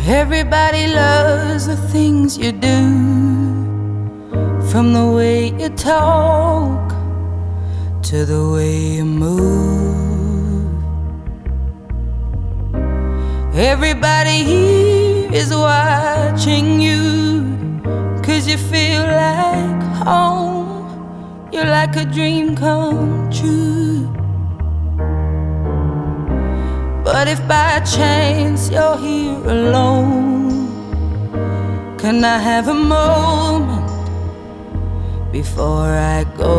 Everybody loves the things you do, from the way you talk to the way you move. Everybody here is watching you, 'cause you feel like home. You're like a dream come true. But if by chance you're here alone, can I have a moment before I go?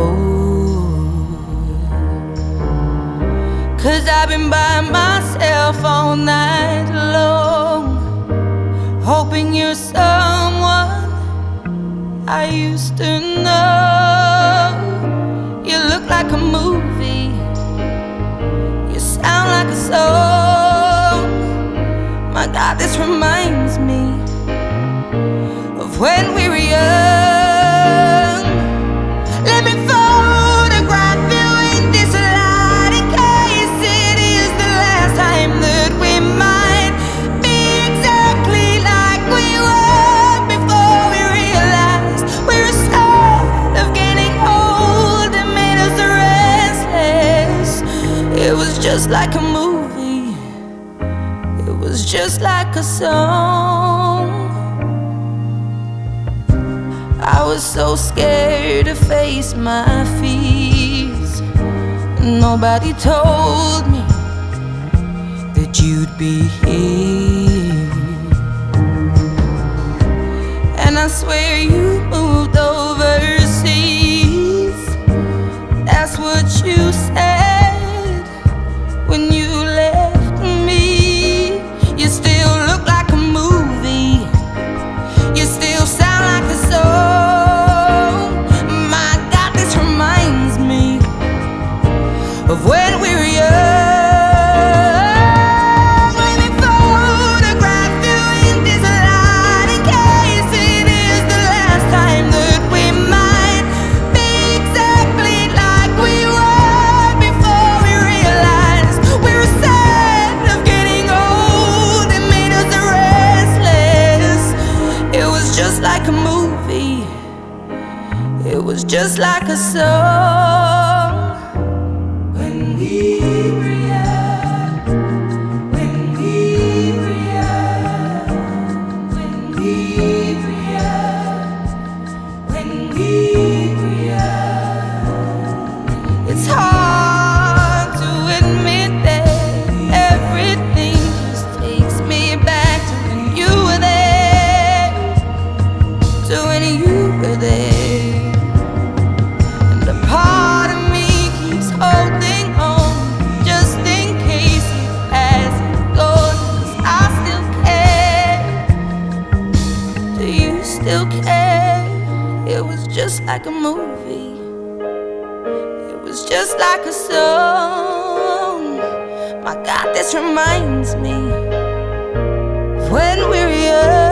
'Cause I've been by myself all night long, hoping you're someone I used to know. You look like a movie, you sound like a song. My God, this reminds me of when we were young. Let me photograph you in this light, in case it is the last time that we might be exactly like we were before we realized we're scared of getting old. It made us restless. It was just like a movie, it was just like a song. I was so scared to face my fears. Nobody told me that you'd be here. And I swear you moved overseas. That's what you said when you left me. You still look like a movie, you still sound like a song. My God, this reminds me of when we were young. Let me photograph you in this light, in case it is the last time that we might be exactly like we were before we realized we were sad of getting old. It made us restless. It was just like a movie, it was just like a song. When we were young, when we were young, when we were young, when we were young. It's hard to admit that everything just takes me back to when you were there, to when you were there. And a part of me keeps holding on, just in case it hasn't gone. 'Cause I still care. Do you still care? It was just like a movie, it was just like a song. My God, this reminds me of when we were young.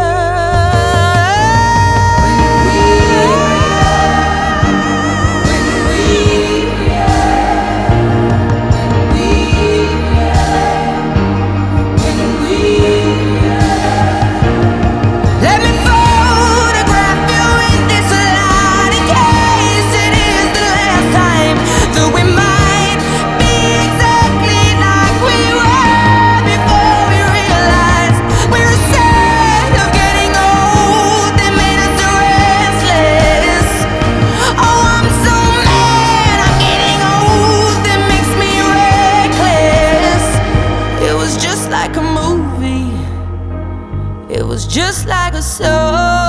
Let me photograph you in this light, in case it is the last time that we might be exactly like we were before we realized we were sad of getting old. It made us restless. Oh, I'm so mad I'm getting old. It makes me reckless. It was just like a movie, it was just like a song.